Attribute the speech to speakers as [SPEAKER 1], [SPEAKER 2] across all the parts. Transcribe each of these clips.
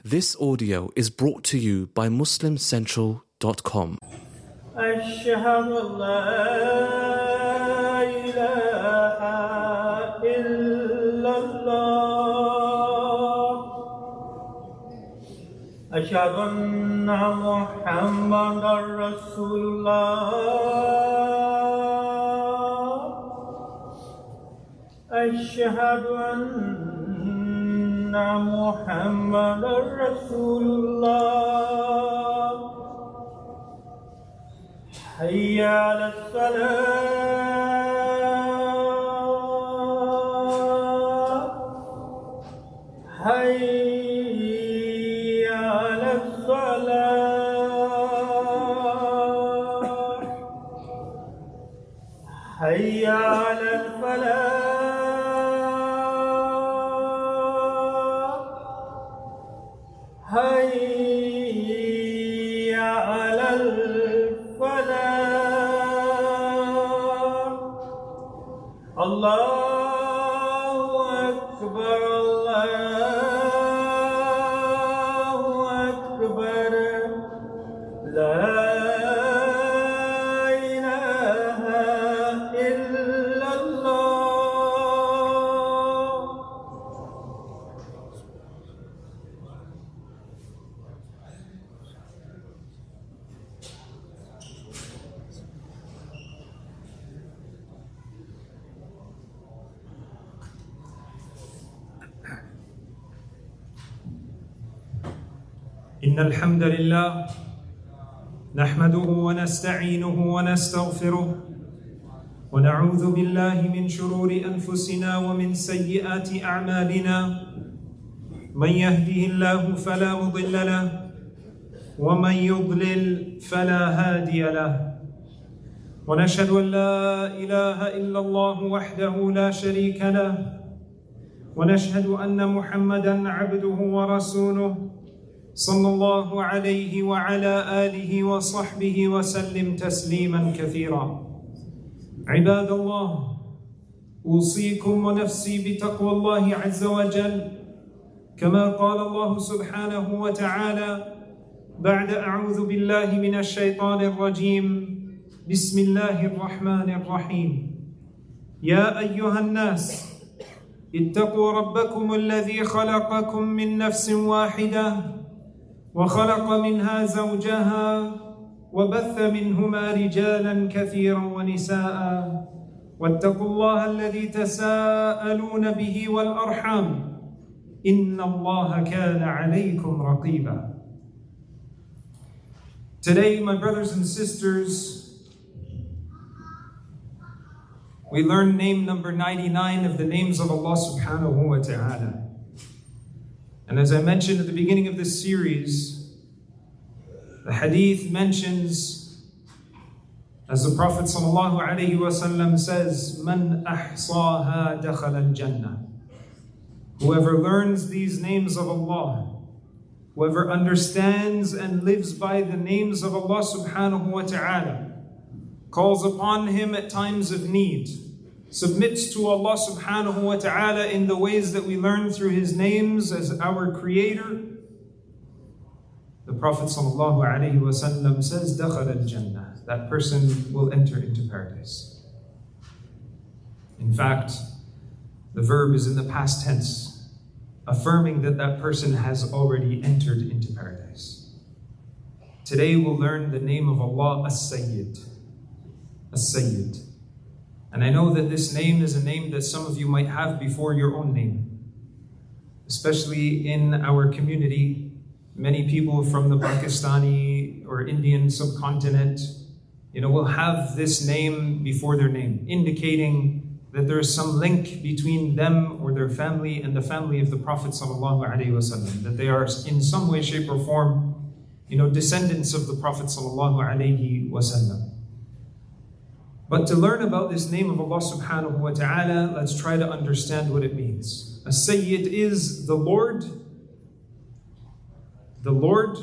[SPEAKER 1] This audio is brought to you by MuslimCentral.com.
[SPEAKER 2] أشهد أن لا إله إلا الله أشهد أن محمدا رسول الله أشهد أن محمدا رسول الله حي على الصلاة حي على الصلاة حي على الفلاح حي على الفلاح الله أكبر الله أكبر لا إله إلا الله.
[SPEAKER 3] إن الحمد لله نحمده ونستعينه ونستغفره ونعوذ بالله من شرور أنفسنا ومن سيئات أعمالنا من يهده الله فلا مضل له ومن يضلل فلا هادي له ونشهد أن لا إله إلا الله وحده لا شريك له ونشهد أن محمدا عبده ورسوله صلى الله عليه وعلى آله وصحبه وسلم تسليما كثيرا. عباد الله، أوصيكم ونفسي بتقوى الله عز وجل كما قال الله سبحانه وتعالى بعد أعوذ بالله من الشيطان الرجيم بسم الله الرحمن الرحيم يا أيها الناس اتقوا ربكم الذي خلقكم من نفس واحدة وخلق منها زوجها وبث منهما رجالا كثيرا ونساء واتقوا الله الذي تساءلون به والأرحام إن الله كان عليكم رقيبا. Today, my brothers and sisters, we learn name number 99 of the names of Allah subhanahu wa ta'ala. And as I mentioned at the beginning of this series, the hadith mentions, as the Prophet ﷺ says, "Man ahsaha dakhala al-jannah." Whoever learns these names of Allah, whoever understands and lives by the names of Allah subhanahu wa ta'ala, calls upon Him at times of need, submits to Allah subhanahu wa ta'ala in the ways that we learn through His names as our Creator, the Prophet sallallahu alaihi wasallam says, "Dakhala al-jannah." That person will enter into paradise. In fact, the verb is in the past tense, affirming that that person has already entered into paradise. Today we'll learn the name of Allah, As-Sayyid. As-Sayyid. And I know that this name is a name that some of you might have before your own name. Especially in our community, many people from the Pakistani or Indian subcontinent, will have this name before their name, indicating that there is some link between them or their family and the family of the Prophet ﷺ, that they are in some way, shape, or form, descendants of the Prophet ﷺ. But to learn about this name of Allah subhanahu wa ta'ala, let's try to understand what it means. As-Sayyid is the Lord. The Lord.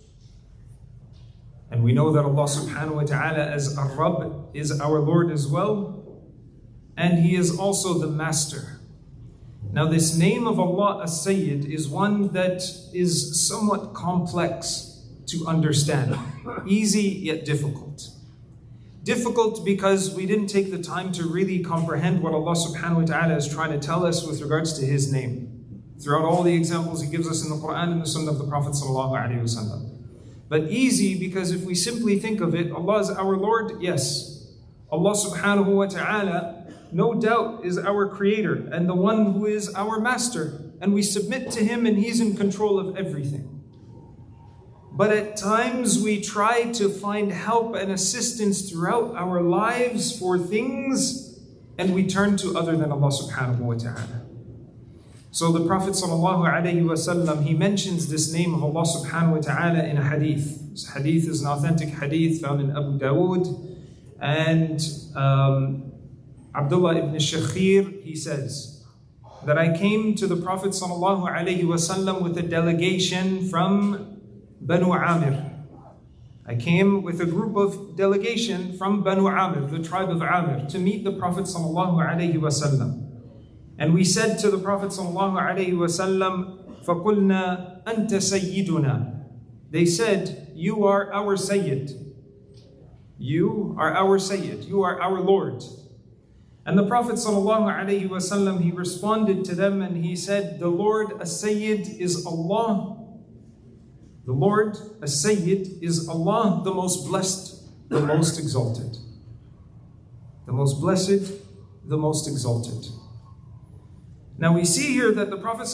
[SPEAKER 3] And we know that Allah subhanahu wa ta'ala as Ar-Rabb is our Lord as well. And He is also the Master. Now this name of Allah As-Sayyid is one that is somewhat complex to understand. Easy yet difficult. Difficult because we didn't take the time to really comprehend what Allah subhanahu wa ta'ala is trying to tell us with regards to His name. Throughout all the examples He gives us in the Quran and the Sunnah of the Prophet sallallahu alaihi wasallam. But easy because if we simply think of it, Allah is our Lord, yes. Allah subhanahu wa ta'ala, no doubt, is our creator and the one who is our master. And we submit to Him and He's in control of everything. But at times we try to find help and assistance throughout our lives for things and we turn to other than Allah subhanahu wa ta'ala. So the Prophet sallallahu alaihi wasallam, he mentions this name of Allah subhanahu wa ta'ala in a hadith. This hadith is an authentic hadith found in Abu Dawood. And Abdullah ibn Shakhir, he says that I came to the Prophet sallallahu alaihi wasallam with a delegation from Banu Amir. I came with a group of delegation from Banu Amir, the tribe of Amir, to meet the Prophet sallallahu alaihi wasallam. And we said to the Prophet sallallahu alaihi wasallam, فَقُلْنَا أَنْتَ سَيِّدُنَا. They said, you are our Sayyid. You are our Sayyid. You are our Lord. And the Prophet sallallahu alaihi wasallam, he responded to them and he said, the Lord As-Sayyid is Allah. The Lord As-Sayyid is Allah, the most blessed, the most exalted. The most blessed, the most exalted. Now we see here that the Prophet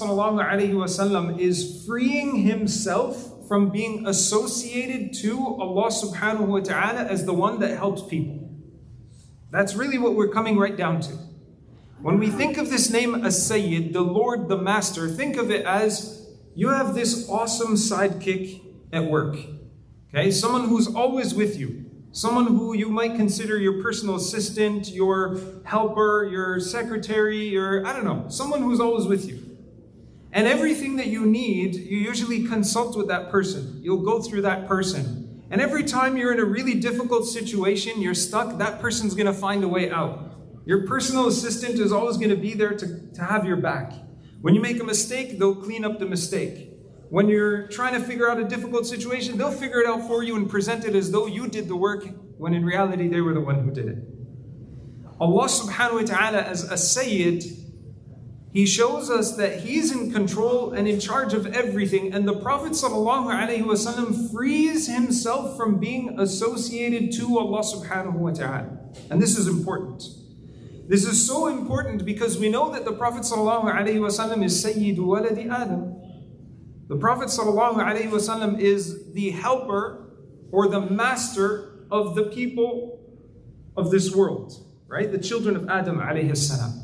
[SPEAKER 3] ﷺ is freeing himself from being associated to Allah subhanahu wa ta'ala as the one that helps people. That's really what we're coming right down to. When we think of this name As-Sayyid, the Lord, the Master, think of it as you have this awesome sidekick at work. Okay, someone who's always with you. Someone who you might consider your personal assistant, your helper, your secretary, someone who's always with you. And everything that you need, you usually consult with that person. You'll go through that person. And every time you're in a really difficult situation, you're stuck, that person's going to find a way out. Your personal assistant is always going to be there to have your back. When you make a mistake, they'll clean up the mistake. When you're trying to figure out a difficult situation, they'll figure it out for you and present it as though you did the work, when in reality they were the one who did it. Allah subhanahu wa ta'ala as a Sayyid, He shows us that He's in control and in charge of everything. And the Prophet sallallahu alaihi wasallam frees himself from being associated to Allah subhanahu wa ta'ala. And this is important. This is so important because we know that the Prophet sallallahu alaihi wasallam is Sayyidu waladi Adam. The Prophet ﷺ is the helper or the master of the people of this world, right? The children of Adam alayhi salam.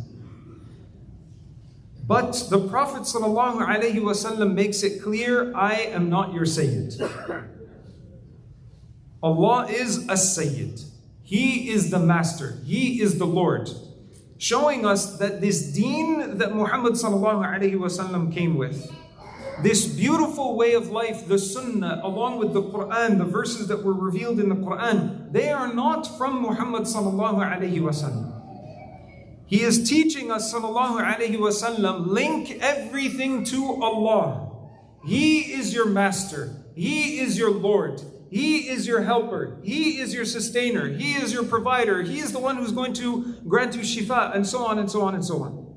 [SPEAKER 3] But the Prophet ﷺ makes it clear, I am not your Sayyid. Allah is As-Sayyid. He is the master. He is the Lord. Showing us that this deen that Muhammad ﷺ came with, this beautiful way of life, the Sunnah, along with the Quran, the verses that were revealed in the Quran, they are not from Muhammad sallallahu alaihi wasallam. He is teaching us sallallahu alaihi wasallam, link everything to Allah. He is your master. He is your Lord. He is your helper. He is your sustainer. He is your provider. He is the one who's going to grant you shifa, and so on and so on and so on.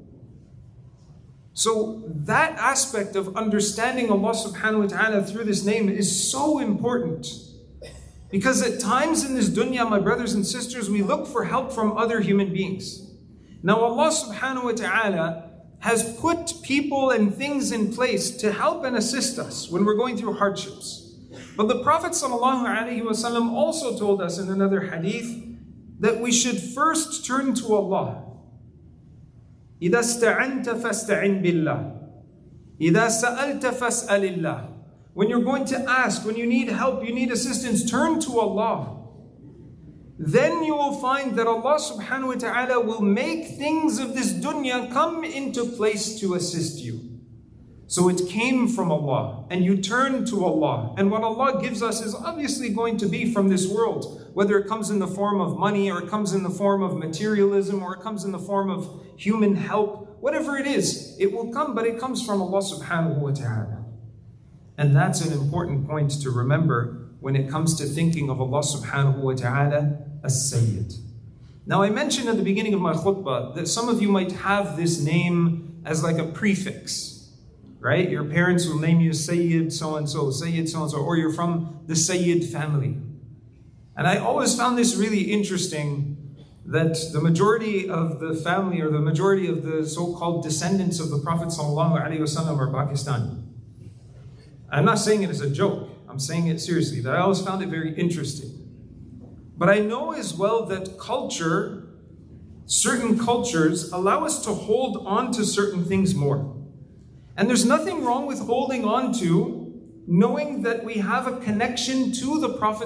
[SPEAKER 3] So that aspect of understanding Allah subhanahu wa ta'ala through this name is so important. Because at times in this dunya, my brothers and sisters, we look for help from other human beings. Now Allah subhanahu wa ta'ala has put people and things in place to help and assist us when we're going through hardships. But the Prophet sallallahu alaihi wasallam also told us in another hadith that we should first turn to Allah. إِذَا اسْتَعَنْتَ فَاسْتَعِنْ بِاللَّهِ إِذَا سَأَلْتَ فَاسْأَلِ اللَّهِ. When you're going to ask, when you need help, you need assistance, turn to Allah. Then you will find that Allah subhanahu wa ta'ala will make things of this dunya come into place to assist you. So it came from Allah, and you turn to Allah. And what Allah gives us is obviously going to be from this world, whether it comes in the form of money, or it comes in the form of materialism, or it comes in the form of human help, whatever it is, it will come, but it comes from Allah subhanahu wa ta'ala. And that's an important point to remember when it comes to thinking of Allah subhanahu wa ta'ala as Sayyid. Now I mentioned at the beginning of my khutbah that some of you might have this name as like a prefix, right? Your parents will name you Sayyid so-and-so, or you're from the Sayyid family. And I always found this really interesting, that the majority of the family or the majority of the so-called descendants of the Prophet ﷺ are Pakistani. I'm not saying it as a joke, I'm saying it seriously, that I always found it very interesting. But I know as well that culture, certain cultures allow us to hold on to certain things more. And there's nothing wrong with holding on to knowing that we have a connection to the Prophet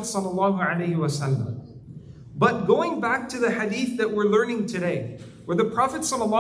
[SPEAKER 3] ﷺ. But going back to the hadith that we're learning today, where the Prophet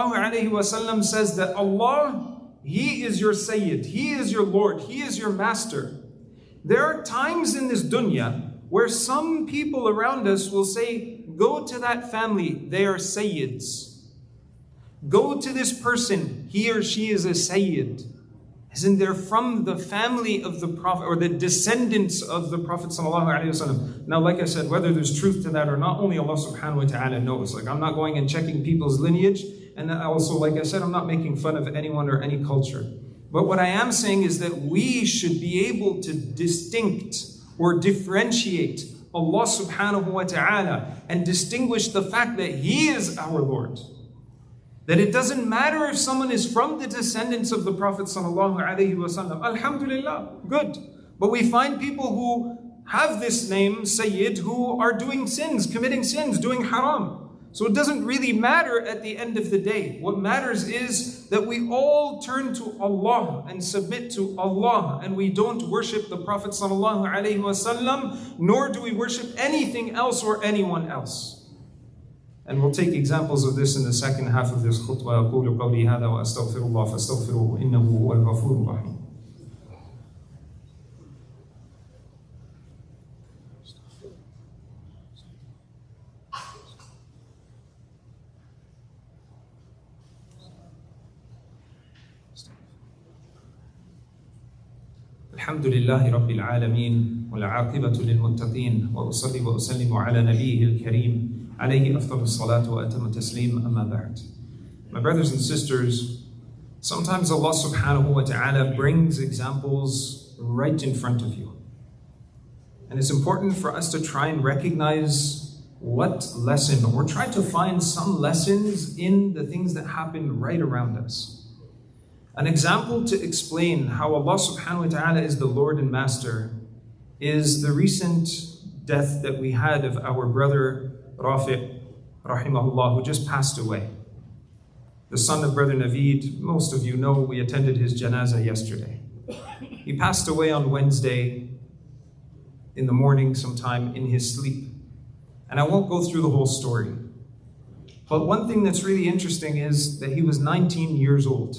[SPEAKER 3] ﷺ says that Allah, He is your Sayyid, He is your Lord, He is your Master. There are times in this dunya where some people around us will say, go to that family, they are Sayyids. Go to this person, he or she is a Sayyid. As in they're from the family of the Prophet, or the descendants of the Prophet ﷺ. Now, like I said, whether there's truth to that or not, only Allah subhanahu wa ta'ala knows. Like, I'm not going and checking people's lineage. And also, like I said, I'm not making fun of anyone or any culture. But what I am saying is that we should be able to distinct or differentiate Allah subhanahu wa ta'ala and distinguish the fact that He is our Lord. That it doesn't matter if someone is from the descendants of the Prophet sallallahu alaihi wasallam. Alhamdulillah, good. But we find people who have this name, Sayyid, who are doing sins, committing sins, doing haram. So it doesn't really matter at the end of the day. What matters is that we all turn to Allah and submit to Allah, and we don't worship the Prophet sallallahu alaihi wasallam, nor do we worship anything else or anyone else. And we'll take examples of this in the second half of this khutbah. أقول قولي هذا وأستغفر الله فاستغفروه إنه هو الغفور الرحيم. الحمد لله رب العالمين والعاقبة للمتقين وأصلي وأسلم على نبيه الكريم عليه أفضل الصلاة وأتم التسليم أما بعد. My brothers and sisters, sometimes Allah subhanahu wa ta'ala brings examples right in front of you. And it's important for us to try and recognize what lesson, or try to find some lessons in the things that happen right around us. An example to explain how Allah subhanahu wa ta'ala is the Lord and Master is the recent death that we had of our brother Rafiq, rahimahullah, who just passed away. The son of brother Naveed. Most of you know we attended his janazah yesterday. He passed away on Wednesday in the morning sometime in his sleep. And I won't go through the whole story. But one thing that's really interesting is that he was 19 years old.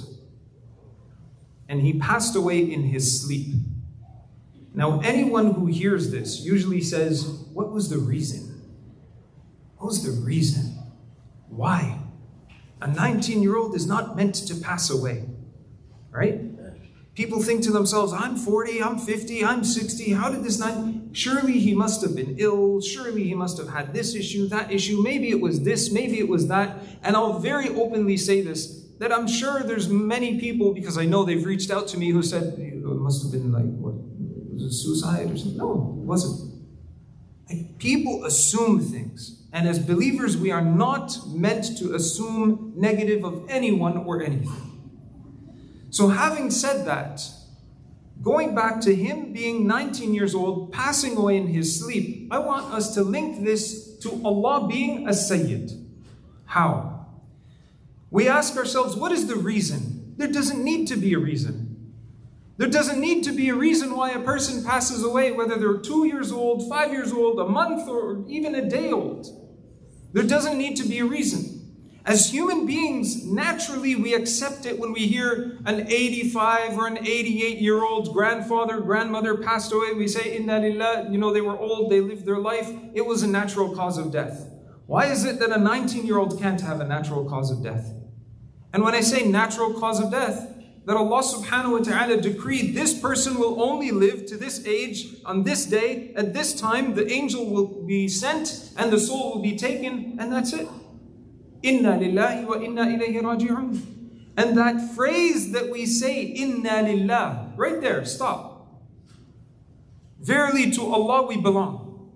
[SPEAKER 3] And he passed away in his sleep. Now, anyone who hears this usually says, what was the reason? What was the reason? Why? A 19-year-old is not meant to pass away, right? People think to themselves, I'm 40, I'm 50, I'm 60, how did this not? Surely he must have been ill, surely he must have had this issue, that issue, maybe it was this, maybe it was that. And I'll very openly say this, that I'm sure there's many people, because I know they've reached out to me, who said, it must have been like, what, was it suicide or something? No, it wasn't. Like, people assume things. And as believers, we are not meant to assume negative of anyone or anything. So having said that, going back to him being 19 years old, passing away in his sleep, I want us to link this to Allah being a Sayyid. How? We ask ourselves, what is the reason? There doesn't need to be a reason. There doesn't need to be a reason why a person passes away, whether they're 2 years old, 5 years old, a month, or even a day old. There doesn't need to be a reason. As human beings, naturally we accept it when we hear an 85 or an 88-year-old grandfather, grandmother passed away. We say, Inna lillah, they were old, they lived their life. It was a natural cause of death. Why is it that a 19-year-old can't have a natural cause of death? And when I say natural cause of death, that Allah subhanahu wa ta'ala decreed this person will only live to this age, on this day, at this time, the angel will be sent and the soul will be taken, and that's it. Inna lillahi wa inna ilayhi raji'un. And that phrase that we say, Inna lillah, right there, stop. Verily to Allah we belong.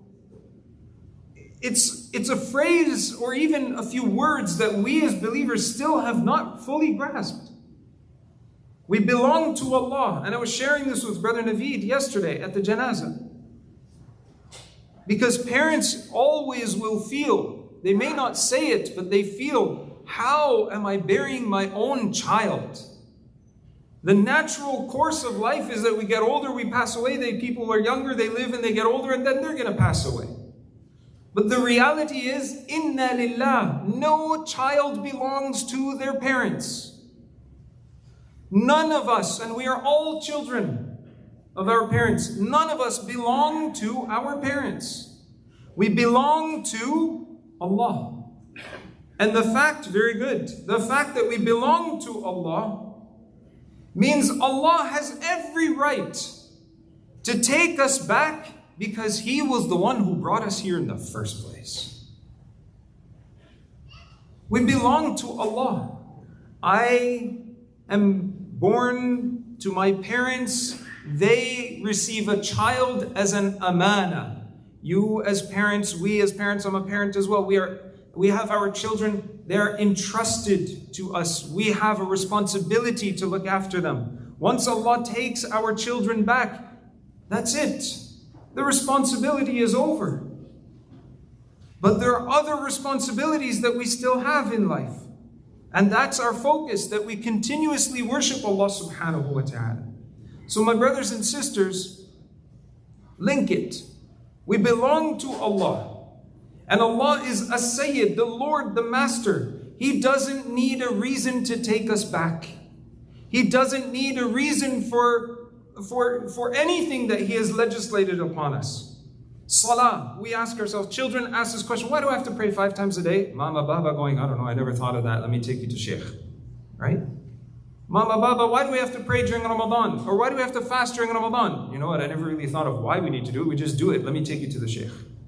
[SPEAKER 3] It's a phrase or even a few words that we as believers still have not fully grasped. We belong to Allah. And I was sharing this with Brother Naveed yesterday at the janazah. Because parents always will feel, they may not say it, but they feel, how am I burying my own child? The natural course of life is that we get older, we pass away. People are younger, they live and they get older, and then they're going to pass away. But the reality is, Inna lillah, no child belongs to their parents. None of us, and we are all children of our parents, none of us belong to our parents. We belong to Allah. And the fact, very good, the fact that we belong to Allah means Allah has every right to take us back because He was the one who brought us here in the first place. We belong to Allah. I am born to my parents. They receive a child as an amana. You as parents, we as parents, I'm a parent as well. We have our children, they're entrusted to us. We have a responsibility to look after them. Once Allah takes our children back, that's it. The responsibility is over. But there are other responsibilities that we still have in life. And that's our focus, that we continuously worship Allah subhanahu wa ta'ala. So my brothers and sisters, link it. We belong to Allah. And Allah is as-Sayyid, the Lord, the Master. He doesn't need a reason to take us back. He doesn't need a reason for anything that He has legislated upon us. Salah, we ask ourselves, children ask this question, why do I have to pray 5 times a day? Mama, Baba going, I don't know, I never thought of that. Let me take you to Sheikh. Right? Mama, Baba, why do we have to pray during Ramadan? Or why do we have to fast during Ramadan? You know what, I never really thought of why we need to do it. We just do it. Let me take you to the Sheikh.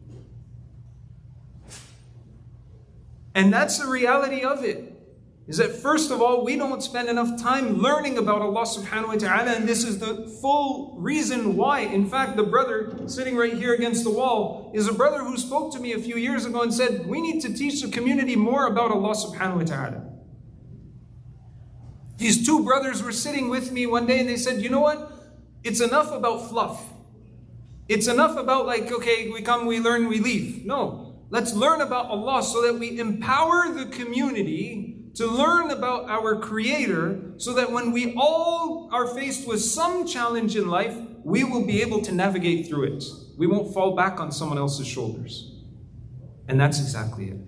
[SPEAKER 3] And that's the reality of it. Is that first of all, we don't spend enough time learning about Allah subhanahu wa ta'ala, and this is the full reason why. In fact, the brother sitting right here against the wall is a brother who spoke to me a few years ago and said, we need to teach the community more about Allah subhanahu wa ta'ala. These 2 brothers were sitting with me one day and they said, you know what? It's enough about fluff. It's enough about like, okay, we come, we learn, we leave. No, let's learn about Allah so that we empower the community to learn about our Creator, so that when we all are faced with some challenge in life, we will be able to navigate through it. We won't fall back on someone else's shoulders. And that's exactly it.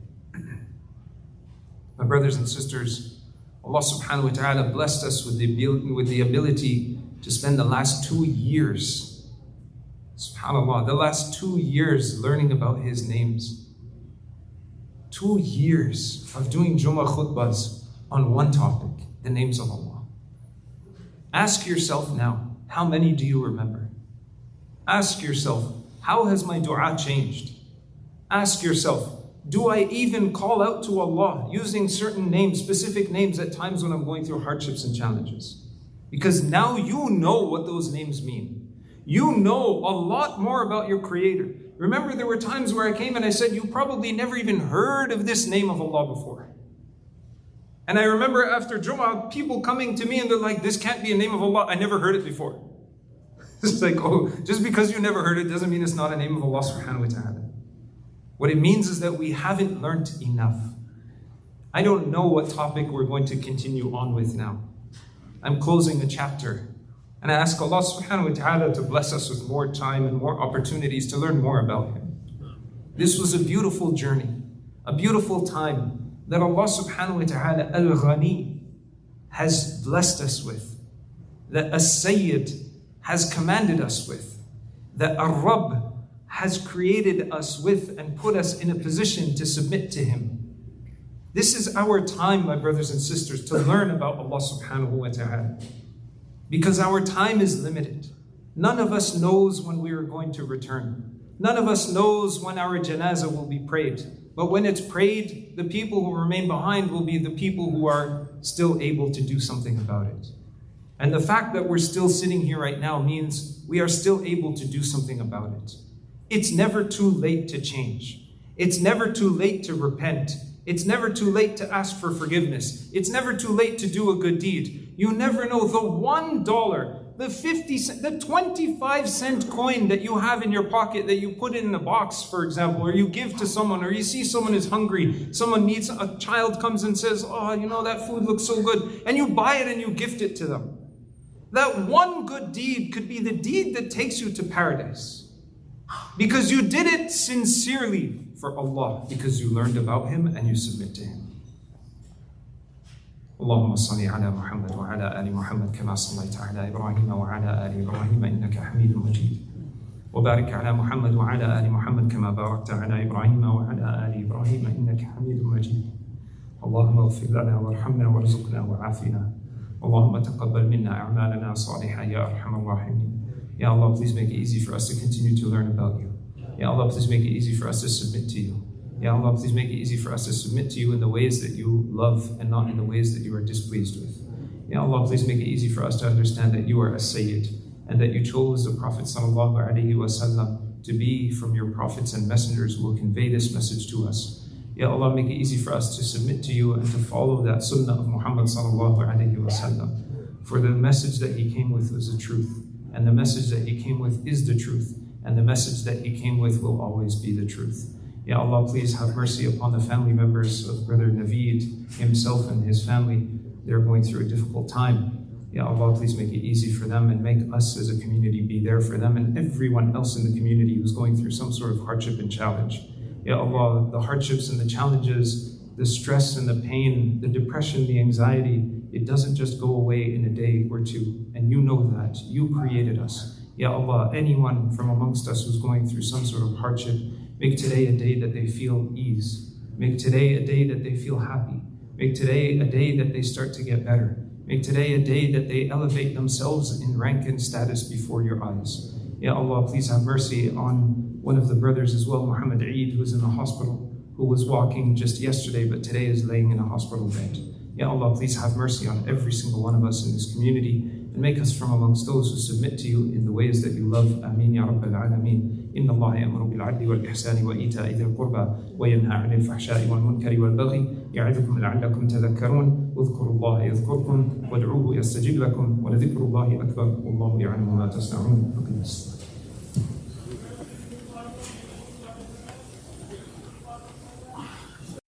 [SPEAKER 3] My brothers and sisters, Allah subhanahu wa ta'ala blessed us with the ability to spend the last 2 years, subhanAllah, the last 2 years learning about His names. 2 years of doing Jummah khutbahs on one topic, the names of Allah. Ask yourself now, how many do you remember? Ask yourself, how has my dua changed? Ask yourself, do I even call out to Allah using certain names, specific names at times when I'm going through hardships and challenges? Because now you know what those names mean. You know a lot more about your Creator. Remember, there were times where I came and I said, you probably never even heard of this name of Allah before. And I remember after Jummah, people coming to me and they're like, this can't be a name of Allah. I never heard it before. It's like, oh, just because you never heard it doesn't mean it's not a name of Allah subhanahu wa ta'ala. What it means is that we haven't learned enough. I don't know what topic we're going to continue on with now. I'm closing a chapter. And I ask Allah subhanahu wa ta'ala to bless us with more time and more opportunities to learn more about Him. This was a beautiful journey, a beautiful time that Allah subhanahu wa ta'ala al-Ghani has blessed us with, that as-Sayyid has commanded us with, that ar-Rabb has created us with and put us in a position to submit to Him. This is our time, my brothers and sisters, to learn about Allah subhanahu wa ta'ala. Because our time is limited. None of us knows when we are going to return. None of us knows when our janazah will be prayed. But when it's prayed, the people who remain behind will be the people who are still able to do something about it. And the fact that we're still sitting here right now means we are still able to do something about it. It's never too late to change. It's never too late to repent. It's never too late to ask for forgiveness. It's never too late to do a good deed. You never know, the $1, the 50 cent, the 25-cent coin that you have in your pocket that you put in a box, for example, or you give to someone, or you see someone is hungry, someone needs, a child comes and says, oh, you know, that food looks so good, and you buy it and you gift it to them. That one good deed could be the deed that takes you to paradise. Because you did it sincerely for Allah, because you learned about Him and you submit to Him. اللهم صل على محمد وعلى آل محمد كما صليت على إبراهيم وعلى آل إبراهيم إنك حميد مجيد وبارك على محمد وعلى آل محمد كما باركت على إبراهيم وعلى آل إبراهيم إنك حميد مجيد اللهم اغفر لنا وارحمنا وارزقنا وعافنا اللهم تقبل منا أعمالنا صالحة يا أرحم الراحمين. Ya Allah, please make it easy for us to continue to learn about You. Ya Allah, please make it easy for us to submit to You. Ya Allah, please make it easy for us to submit to You in the ways that You love and not in the ways that You are displeased with. Ya Allah, please make it easy for us to understand that You are a Sayyid and that You chose the Prophet ﷺ to be from Your prophets and messengers who will convey this message to us. Ya Allah, make it easy for us to submit to You and to follow that sunnah of Muhammad ﷺ. For the message that he came with was the truth, and the message that he came with is the truth, and the message that he came with will always be the truth. Ya Allah, please have mercy upon the family members of Brother Naveed, himself and his family. They're going through a difficult time. Ya Allah, please make it easy for them and make us as a community be there for them and everyone else in the community who's going through some sort of hardship and challenge. Ya Allah, the hardships and the challenges, the stress and the pain, the depression, the anxiety, it doesn't just go away in a day or two. And You know that. You created us. Ya Allah, anyone from amongst us who's going through some sort of hardship, make today a day that they feel ease. Make today a day that they feel happy. Make today a day that they start to get better. Make today a day that they elevate themselves in rank and status before Your eyes. Ya Allah, please have mercy on one of the brothers as well, Muhammad Eid, who is in the hospital, who was walking just yesterday, but today is laying in a hospital bed. Ya Allah, please have mercy on every single one of us in this community and make us from amongst those who submit to You in the ways that You love. Ameen ya Rabbal Alameen. إن الله يأمر بالعدل والإحسان وإيتاء ذي القربى وينهى عن الفحشاء والمنكر والبغي يعظكم لعلكم تذكرون واذكروا الله يذكركم وادعوه يستجب لكم ولذكر الله أكبر والله يعلم ما تصنعون.